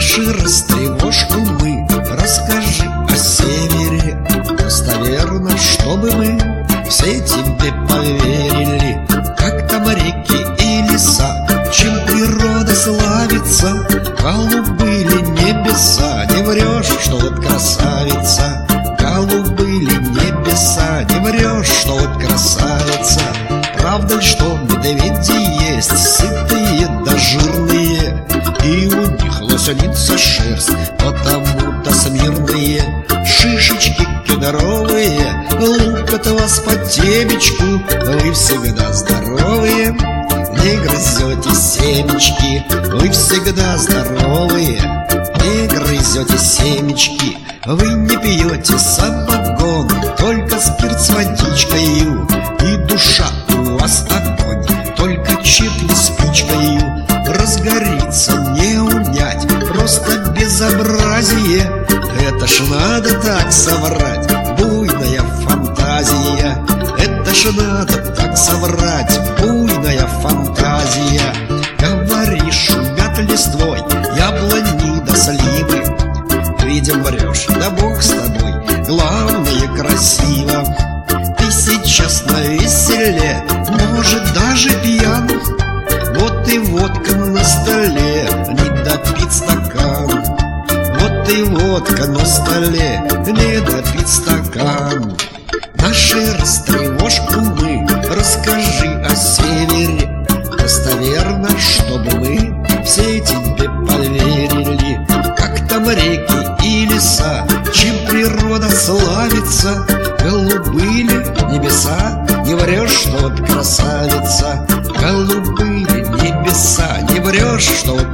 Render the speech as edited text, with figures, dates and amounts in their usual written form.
Наши растревожку мы, расскажи о севере. Достоверно, чтобы мы все тебе поверили. Как там реки и леса, чем природа славится. Голубые небеса, не врешь, что вот красавица. Голубые небеса, не врешь, что вот красавица. Правда ли, что медведи есть сытые да жирные, и у них лоснится шерсть, потому-то смирные. Шишечки кедровые лупят вас по темечку, вы всегда здоровые, не грызете семечки. Вы всегда здоровые, не грызете семечки. Вы не пьете самогон, только спирт с водичкою, и душа у вас огонь, только чиркни спичкою. Разгорится не унять, просто безобразие. Это ж надо так соврать, буйная фантазия. Это ж надо так соврать, буйная фантазия. Говоришь, шумят листвой яблони да сливы. Видим, врешь, да бог с тобой, главное красиво. Ты сейчас навеселе, может даже пьян. Вот и водка на столе, не допить стакан. Вот и водка на столе, не допить стакан. Наши растревожку мы, расскажи о севере. Достоверно, чтобы мы все тебе поверили. Как там реки и леса, чем природа славится. Голубые небеса, не врешь, что вот красавица. Голубые небеса, не врешь, что вот